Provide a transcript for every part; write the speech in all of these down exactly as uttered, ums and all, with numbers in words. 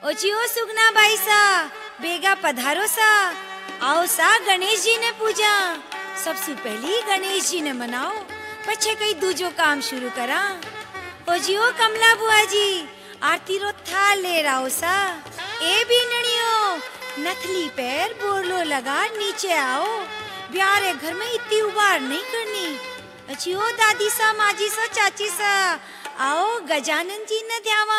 ओचियो सुगना बाई सा बेगा पधारो सा आओ सा गणेश जी ने पूजा सबसे पहली गणेश जी ने मनाओ पछे कई दूजो काम शुरू करा। ओजियो कमला बुआ जी आरती रो थाल ले राओ सा ए भी नड़ियो नथली पैर बोलो लगा नीचे आओ ब्यारे घर में इतनी उबार नहीं करनी। अचियो दादी सा माजी सा चाची सा आओ गजानन जी न ध्यावा।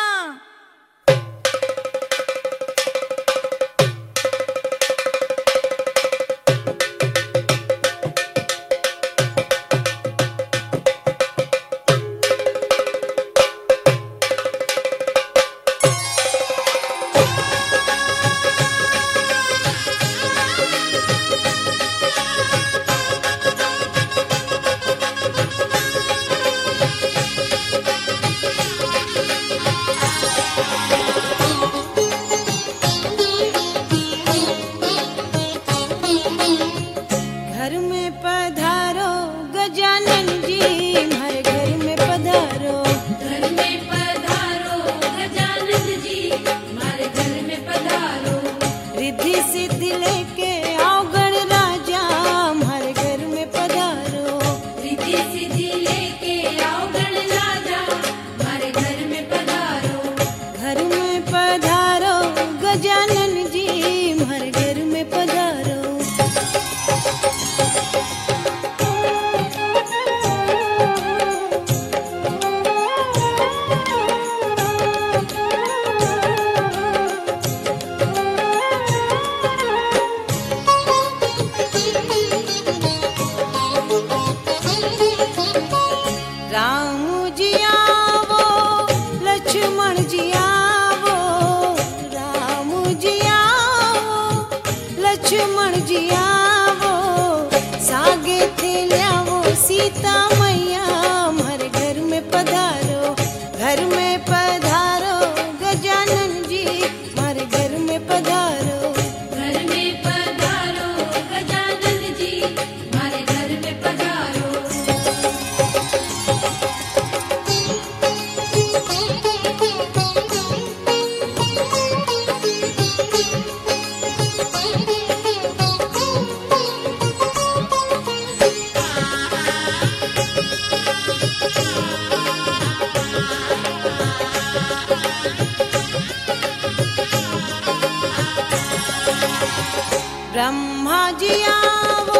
ब्रह्मा जी आवो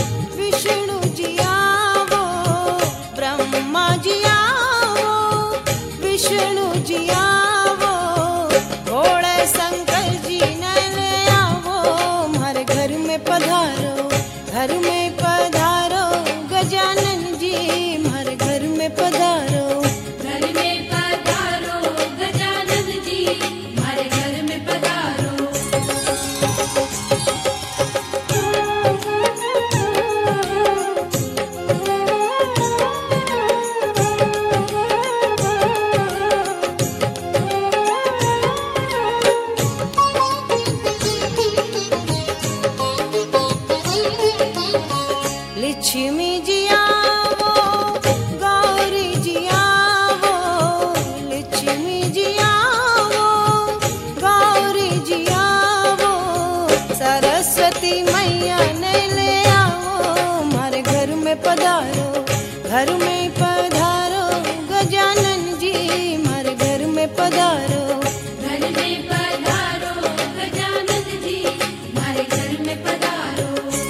विष्णु जी आवो ब्रह्मा जी आवो विष्णु जी आवो भोले शंकर जी ने आवो हमारे घर में पधारो घर में पधारो गजानन जी हमारे घर में पधारो घर में पधारो गजानन जी हमारे घर में पधारो। लक्ष्मी जी आवो गौरी जी आवो लक्ष्मी जी आवो गौरी जी आवो सरस्वती मैया ने ले आओ हमारे घर में पधारो घर में पधारो गजानन जी हमारे घर में पधारो घर में पधारो गजानन जी हमारे घर में पधारो।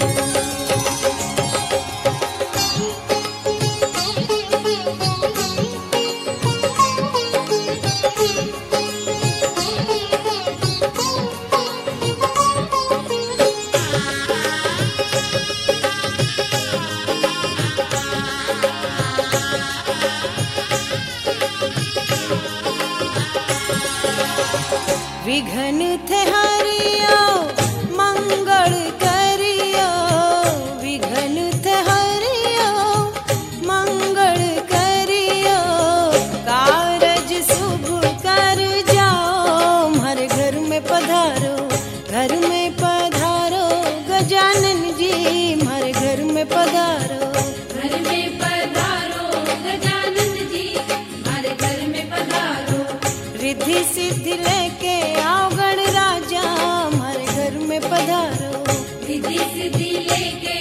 विघ्न थे हरियो मंगल करियो विघ्न थे हरियो मंगल करियो कारज शुभ कर जाओ हमारे घर में पधारो घर में पधारो गजानन जी हमारे घर में पधारो घर में पधारो गजानन जी हमारे घर में पधारो। रिद्धि सिद्धि लेके आओ सिद्धि लेके